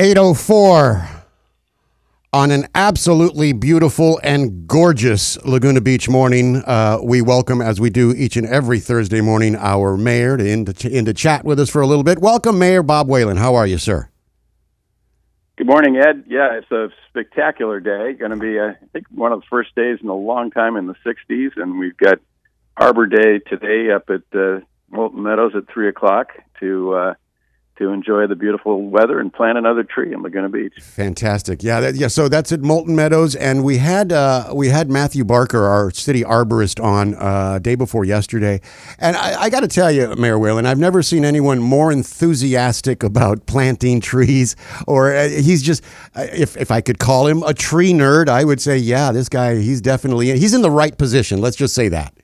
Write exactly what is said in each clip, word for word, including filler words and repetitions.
eight oh four on an absolutely beautiful and gorgeous Laguna Beach morning. Uh, we welcome, as we do each and every Thursday morning, our mayor to in, to, in to chat with us for a little bit. Welcome, Mayor Bob Whalen. How are you, sir? Good morning, Ed. Yeah, it's a spectacular day. Going to be, uh, I think, one of the first days in a long time in the sixties, and we've got Arbor Day today up at uh, Molten Meadows at three o'clock to uh, to enjoy the beautiful weather and plant another tree in Laguna Beach. Fantastic. Yeah, that, yeah. So that's at Molten Meadows, and we had uh, we had Matthew Barker, our city arborist, on uh, day before yesterday. And I, I got to tell you, Mayor Whalen, I've never seen anyone more enthusiastic about planting trees. Or uh, he's just, uh, if if I could call him a tree nerd, I would say, yeah, this guy, he's definitely he's in the right position. Let's just say that.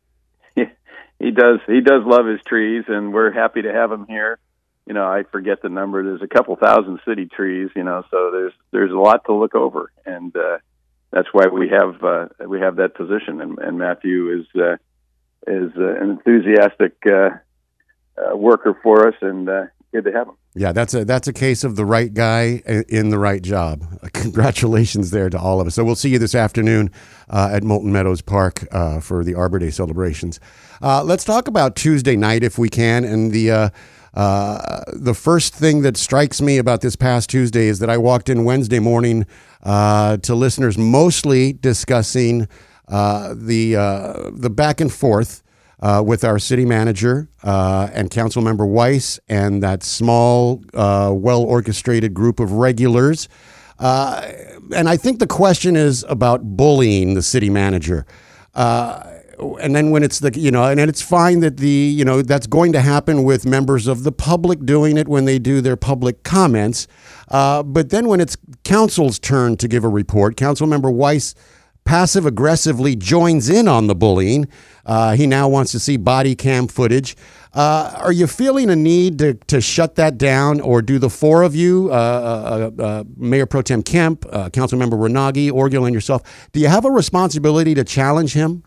He does. He does love his trees, and we're happy to have him here. You know, I forget the number. There's a couple thousand city trees. You know, so there's there's a lot to look over, and uh, that's why we have uh, we have that position. And, and Matthew is uh, is uh, an enthusiastic uh, uh, worker for us, and uh, good to have him. Yeah, that's a that's a case of the right guy in the right job. Congratulations there to all of us. So we'll see you this afternoon uh, at Molten Meadows Park uh, for the Arbor Day celebrations. Uh, let's talk about Tuesday night if we can. And the uh, uh, the first thing that strikes me about this past Tuesday is that I walked in Wednesday morning uh, to listeners mostly discussing uh, the uh, the back and forth Uh, with our city manager uh, and council member Weiss and that small, uh, well-orchestrated group of regulars. Uh, and I think the question is about bullying the city manager. Uh, and then when it's the, you know, and it's fine that the, you know, that's going to happen with members of the public doing it when they do their public comments. Uh, but then when it's council's turn to give a report, council member Weiss passive-aggressively joins in on the bullying. Uh, he now wants to see body cam footage. Uh, are you feeling a need to, to shut that down, or do the four of you, uh, uh, uh, Mayor Pro Tem Kemp, uh, Councilmember Ranagi, Orgel, and yourself, do you have a responsibility to challenge him?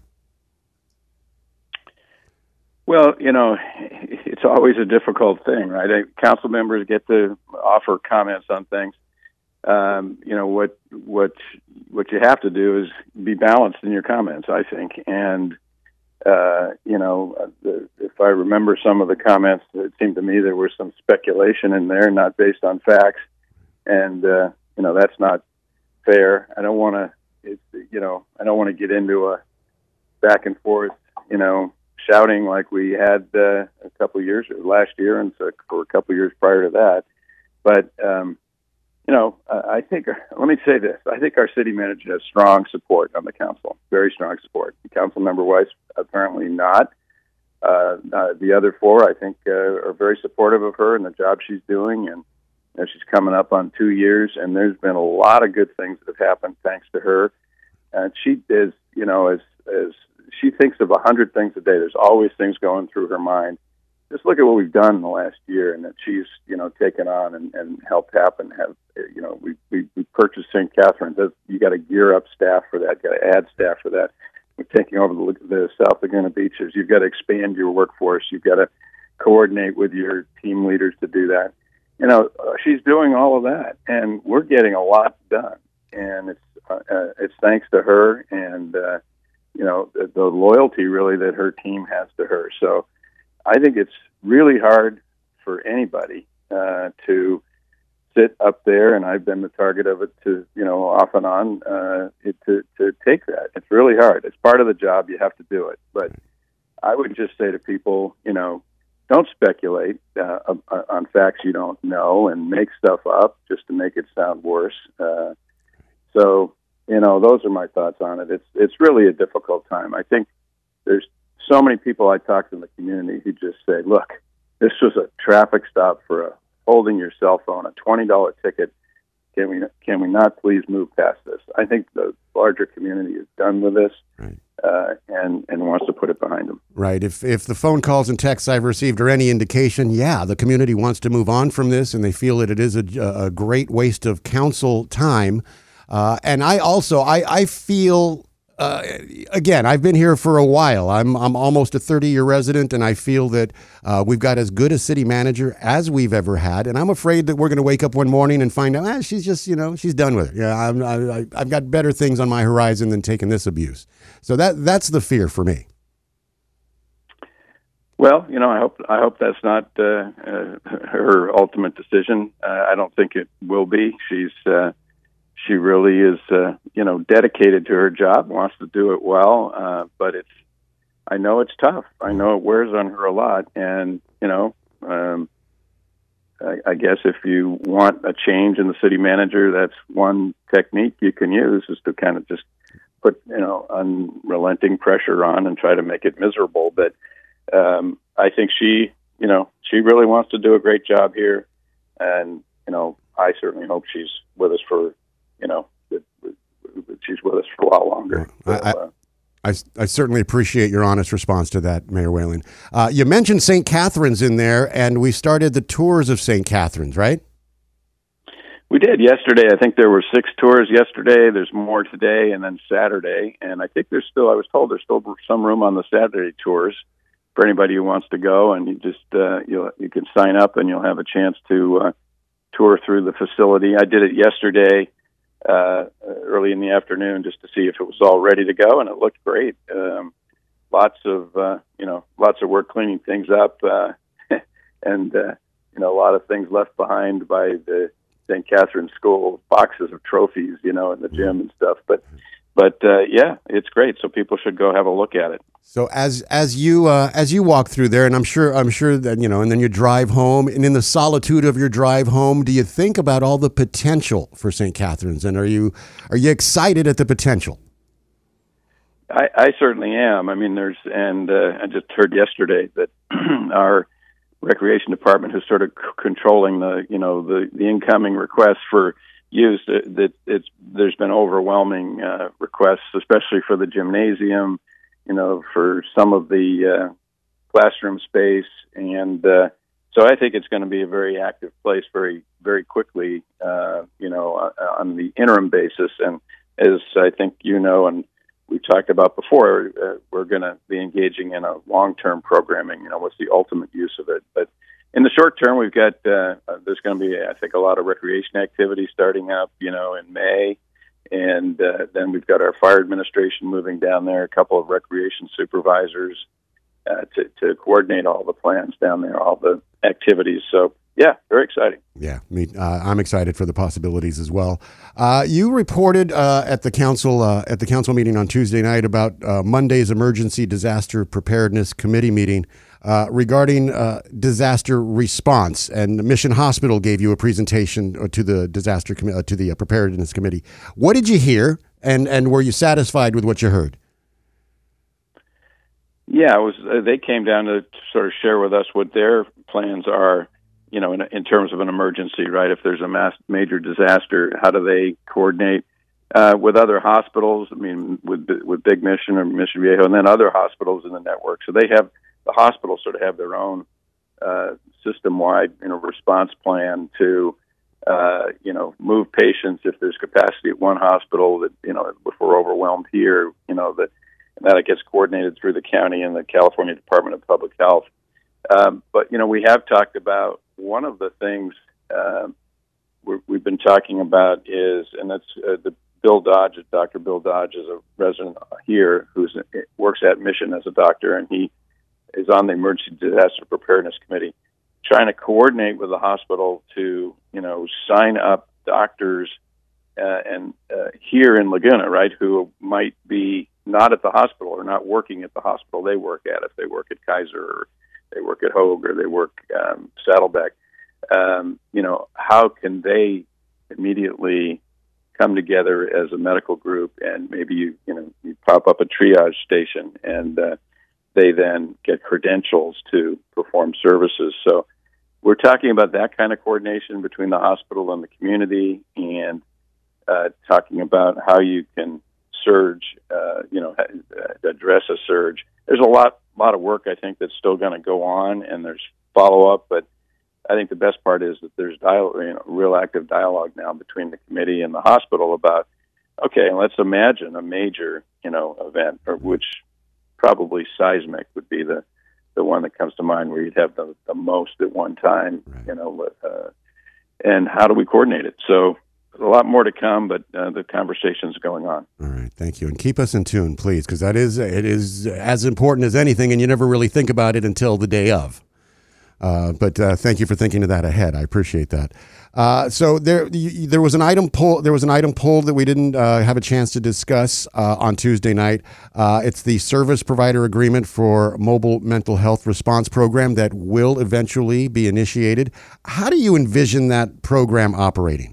Well, you know, it's always a difficult thing, right? Council members get to offer comments on things. Um, you know, what what what you have to do is be balanced in your comments, I think. And, uh, you know, the, if I remember some of the comments, it seemed to me there was some speculation in there, not based on facts. And, uh, you know, that's not fair. I don't want to, you know, I don't want to get into a back and forth, you know, shouting like we had uh, a couple of years, last year, and so for a couple of years prior to that. But, um, You know, uh, I think, let me say this, I think our city manager has strong support on the council, very strong support. Council member Weiss, apparently not. Uh, uh, the other four, I think, uh, are very supportive of her and the job she's doing. And you know, she's coming up on two years, and there's been a lot of good things that have happened thanks to her. And she is, you know, as, as she thinks of a hundred things a day, there's always things going through her mind. Just look at what we've done in the last year, and that she's, you know, taken on and, and helped happen. Have, you know, we we, we purchased Saint Catharines. You got to gear up staff for that. Got to add staff for that. We're taking over the, the South Laguna Beaches. You've got to expand your workforce. You've got to coordinate with your team leaders to do that. You know, uh, she's doing all of that, and we're getting a lot done. And it's uh, uh, it's thanks to her, and uh, you know, the, the loyalty really that her team has to her. So I think it's really hard for anybody uh, to sit up there, and I've been the target of it to, you know, off and on, uh, it, to, to take that. It's really hard. It's part of the job. You have to do it. But I would just say to people, you know, don't speculate uh, on facts you don't know and make stuff up just to make it sound worse. Uh, so, you know, those are my thoughts on it. It's, it's really a difficult time. I think there's so many people I talk to in the community who just say, look, this was a traffic stop for a holding your cell phone, a twenty dollars ticket. Can we can we not please move past this? I think the larger community is done with this, right. uh, and, and wants to put it behind them. Right. If if the phone calls and texts I've received are any indication, yeah, the community wants to move on from this, and they feel that it is a, a great waste of council time. Uh, and I also, I, I feel uh, again, I've been here for a while. I'm I'm almost a thirty-year resident, and I feel that uh, we've got as good a city manager as we've ever had. And I'm afraid that we're going to wake up one morning and find out, ah, she's just, you know, she's done with it. Yeah, I'm, I, I've got better things on my horizon than taking this abuse. So that that's the fear for me. Well, you know, I hope I hope that's not uh, uh, her ultimate decision. Uh, I don't think it will be. She's uh, she really is, uh, you know, dedicated to her job, wants to do it well. Uh, but it's, I know it's tough. I know it wears on her a lot. And you know, um, I, I guess if you want a change in the city manager, that's one technique you can use, is to kind of just put, you know, unrelenting pressure on and try to make it miserable. But Um, I think she, you know, she really wants to do a great job here, and you know, I certainly hope she's with us for, you know, that, that she's with us for a while longer. So, I, uh, I, I certainly appreciate your honest response to that, Mayor Whalen. Uh, you mentioned Saint Catharines in there, and we started the tours of Saint Catharines, right? we did yesterday. I think there were six tours yesterday. There's more today, and then Saturday. And I think there's still, I was told there's still some room on the Saturday tours for anybody who wants to go, and you just uh, you you can sign up and you'll have a chance to uh, tour through the facility. I did it yesterday, uh, early in the afternoon, just to see if it was all ready to go, and it looked great. Um, lots of uh, you know lots of work cleaning things up, uh, and uh, you know a lot of things left behind by the Saint Catharines School, boxes of trophies, you know, in the gym and stuff. But but uh, yeah, it's great. So people should go have a look at it. So as as you uh, as you walk through there, and I'm sure I'm sure that you know, and then you drive home, and in the solitude of your drive home, do you think about all the potential for Saint Catharines, and are you are you excited at the potential? I, I certainly am. I mean, there's and uh, I just heard yesterday that our recreation department, who's sort of c- controlling the you know the, the incoming requests for use, that, that it's there's been overwhelming uh, requests, especially for the gymnasium. You know, for some of the uh, classroom space. And uh, so I think it's going to be a very active place very, very quickly, uh, you know, uh, on the interim basis. And as I think you know, and we talked about before, uh, we're going to be engaging in a long-term programming, you know, what's the ultimate use of it. But in the short term, we've got, uh, uh, there's going to be, I think, a lot of recreation activity starting up, you know, in May. And uh, then we've got our fire administration moving down there, a couple of recreation supervisors uh, to, to coordinate all the plans down there, all the activities. So, yeah, very exciting. Yeah, me, uh, I'm excited for the possibilities as well. Uh, you reported uh, at the council uh, at the council meeting on Tuesday night about uh, Monday's emergency disaster preparedness committee meeting uh, regarding uh, disaster response, and Mission Hospital gave you a presentation to the disaster com- uh, to the uh, preparedness committee. What did you hear, and and were you satisfied with what you heard? Yeah, it was. Uh, they came down to sort of share with us what their plans are. You know, in, in terms of an emergency, right? If there's a mass major disaster, how do they coordinate uh, with other hospitals? I mean, with with Big Mission or Mission Viejo, and then other hospitals in the network. So they have the hospitals sort of have their own uh, system-wide, you know, response plan to, uh, you know, move patients if there's capacity at one hospital. That, you know, if we're overwhelmed here, you know, that and that it gets coordinated through the county and the California Department of Public Health. Um, but, you know, we have talked about one of the things uh, we're, we've been talking about is, and that's uh, the Bill Dodge, Doctor Bill Dodge is a resident here who works at Mission as a doctor, and he is on the Emergency Disaster Preparedness Committee, trying to coordinate with the hospital to, you know, sign up doctors uh, and uh, here in Laguna, right, who might be not at the hospital or not working at the hospital they work at, if they work at Kaiser or they work at Hoag or they work um, Saddleback. Um, you know, how can they immediately come together as a medical group, and maybe you you know you pop up a triage station, and uh, they then get credentials to perform services. So we're talking about that kind of coordination between the hospital and the community, and uh, talking about how you can surge, uh, you know, address a surge. There's a lot, lot of work I think that's still going to go on, and there's follow up. But I think the best part is that there's dialogue, you know, real active dialogue now between the committee and the hospital about, okay, let's imagine a major, you know, event, or which probably seismic would be the, the one that comes to mind, where you'd have the, the most at one time, right. you know, uh, and how do we coordinate it? So a lot more to come, but uh, the conversation's going on. All right, thank you, and keep us in tune, please, because that is it is as important as anything, and you never really think about it until the day of. Uh, but uh, thank you for thinking of that ahead. I appreciate that. Uh, so there, y- there was an item pull. There was an item pulled that we didn't uh, have a chance to discuss uh, on Tuesday night. Uh, it's the service provider agreement for mobile mental health response program that will eventually be initiated. How do you envision that program operating?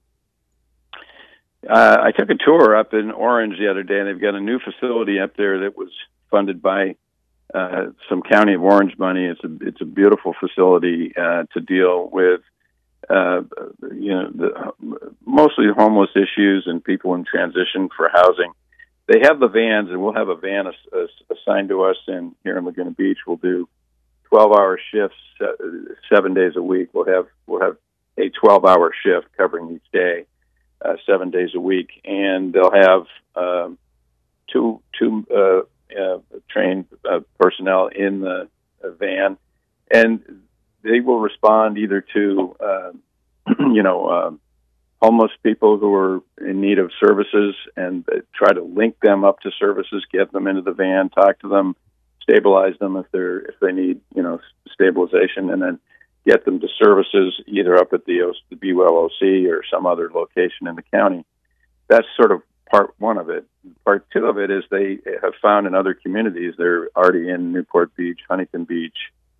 Uh, I took a tour up in Orange the other day, and they've got a new facility up there that was funded by uh, some County of Orange money. It's a it's a beautiful facility uh, to deal with, uh, you know, the, mostly homeless issues and people in transition for housing. They have the vans, and we'll have a van ass, ass, assigned to us in here in Laguna Beach. We'll do twelve-hour shifts, uh, seven days a week. We'll have we'll have a twelve-hour shift covering each day. Uh, seven days a week, and they'll have um, two two uh, uh, trained uh, personnel in the uh, van, and they will respond either to uh, you know uh, homeless people who are in need of services, and uh, try to link them up to services, get them into the van, talk to them, stabilize them if they're if they need you know stabilization, and then get them to services either up at the, o- the Be Well O C or some other location in the county. That's sort of part one of it. Part two of it is they have found in other communities, they're already in Newport Beach, Huntington Beach,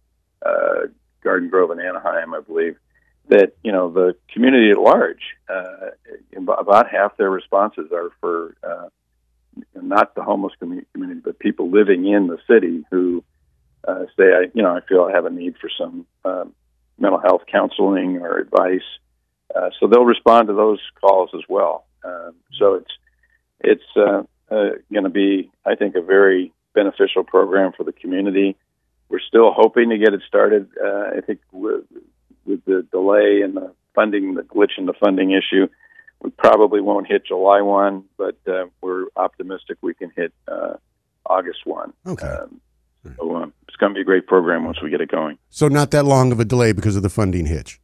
uh, Garden Grove, and Anaheim, I believe, that, you know, the community at large, uh, about half their responses are for uh, not the homeless community, but people living in the city who uh, say, I, you know, I feel I have a need for some um, mental health counseling or advice. Uh, so they'll respond to those calls as well. Uh, so it's it's uh, uh, going to be, I think, a very beneficial program for the community. We're still hoping to get it started. Uh, I think with, with the delay in the funding, the glitch in the funding issue, we probably won't hit July first, but uh, we're optimistic we can hit uh, August first. Okay. Um, so um, it's going to be a great program once we get it going. So not that long of a delay because of the funding hitch?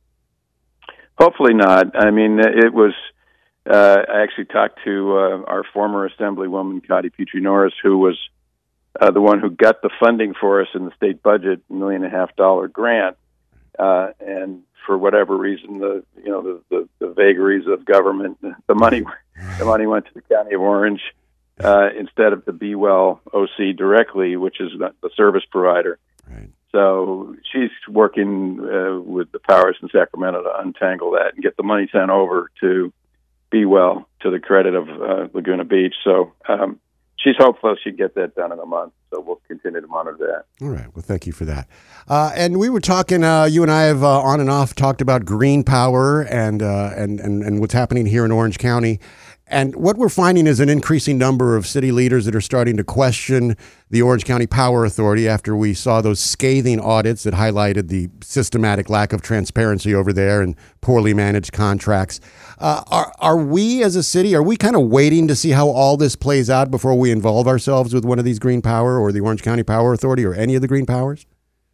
Hopefully not. I mean, it was, uh, I actually talked to uh, our former Assemblywoman, Cotty Petrie Norris, who was uh, the one who got the funding for us in the state budget, a million and a half dollar grant. Uh, and for whatever reason, the you know the, the, the vagaries of government, the money the money went to the County of Orange. Uh, instead of the Be Well O C directly, which is the service provider. Right. So she's working uh, with the powers in Sacramento to untangle that and get the money sent over to Be Well, to the credit of uh, Laguna Beach. So um, she's hopeful she'd get that done in a month. So we'll continue to monitor that. All right. Well, thank you for that. Uh, and we were talking, uh, you and I have uh, on and off talked about green power and, uh, and, and, and what's happening here in Orange County. And what we're finding is an increasing number of city leaders that are starting to question the Orange County Power Authority after we saw those scathing audits that highlighted the systematic lack of transparency over there and poorly managed contracts. Uh, are, are we as a city, are we kind of waiting to see how all this plays out before we involve ourselves with one of these green power or the Orange County Power Authority or any of the green powers?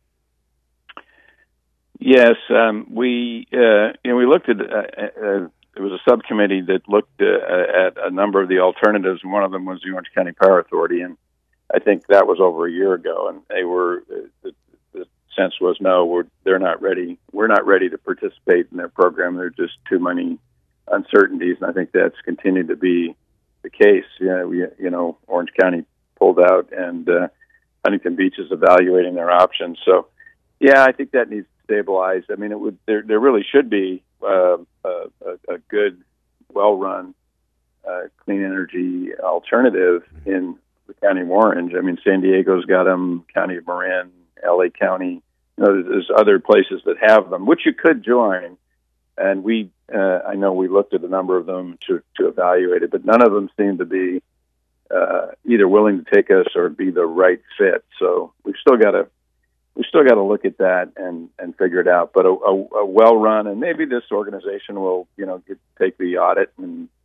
Yes, um, we uh, you know we looked at. Uh, uh, There was a subcommittee that looked uh, at a number of the alternatives, and one of them was the Orange County Power Authority, and I think that was over a year ago. And they were the, the sense was no, we're they're not ready. We're not ready to participate in their program. There are just too many uncertainties, and I think that's continued to be the case. Yeah, we you know Orange County pulled out, and uh, Huntington Beach is evaluating their options. So, yeah, I think that needs to stabilize. I mean, it would there there really should be. Uh, a, a good, well-run, uh, clean energy alternative in the County of Orange. I mean, San Diego's got them, County of Marin, L A County. You know, there's other places that have them, which you could join. And we, uh, I know we looked at a number of them to, to evaluate it, but none of them seem to be uh, either willing to take us or be the right fit. So we've still got to we still got to look at that and, and figure it out. But a, a, a well-run, and maybe this organization will, you know, get, take the audit and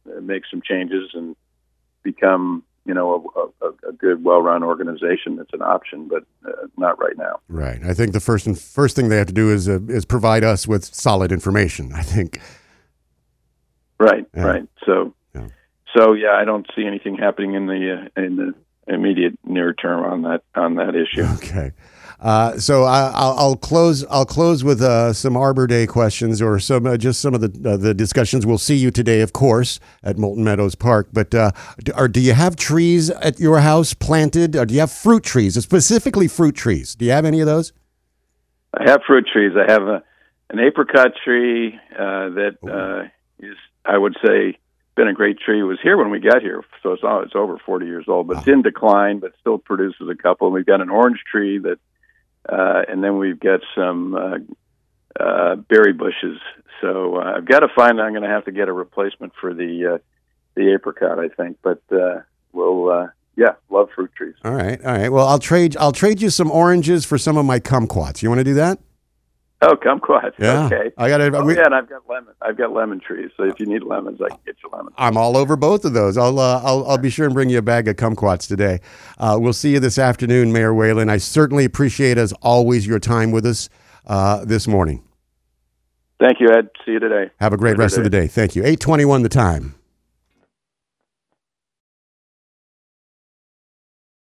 make some changes and become, you know, a, a, a good, well-run organization. That's an option, but uh, not right now. Right. I think the first and first thing they have to do is uh, is provide us with solid information, I think. Right. Yeah. Right. So, yeah. so yeah, I don't see anything happening in the uh, in the immediate near term on that on that issue. Okay. Uh, so I, I'll, I'll close. I'll close with uh, some Arbor Day questions, or some uh, just some of the uh, the discussions. We'll see you today, of course, at Moulton Meadows Park. But uh, do, are, do you have trees at your house planted? Or do you have fruit trees, specifically fruit trees? Do you have any of those? I have fruit trees. I have a, an apricot tree uh, that uh, is, I would say, been a great tree. It was here when we got here, so it's it's over forty years old, but wow. It's in decline, but still produces a couple. And we've got an orange tree that. Uh, and then we've got some uh, uh, berry bushes. So uh, I've got to find. I'm going to have to get a replacement for the uh, the apricot, I think. But uh, we'll, uh, yeah, love fruit trees. All right, all right. Well, I'll trade. I'll trade you some oranges for some of my kumquats. You want to do that? Oh, kumquats. Yeah. Okay. I got it. Oh, yeah, and I've got lemon. I've got lemon trees. So if you need lemons, I can get you lemons. I'm all over both of those. I'll uh, I'll I'll be sure and bring you a bag of kumquats today. Uh, we'll see you this afternoon, Mayor Whalen. I certainly appreciate, as always, your time with us uh, this morning. Thank you, Ed. See you today. Have a great rest of the day. Thank you. eight twenty-one the time.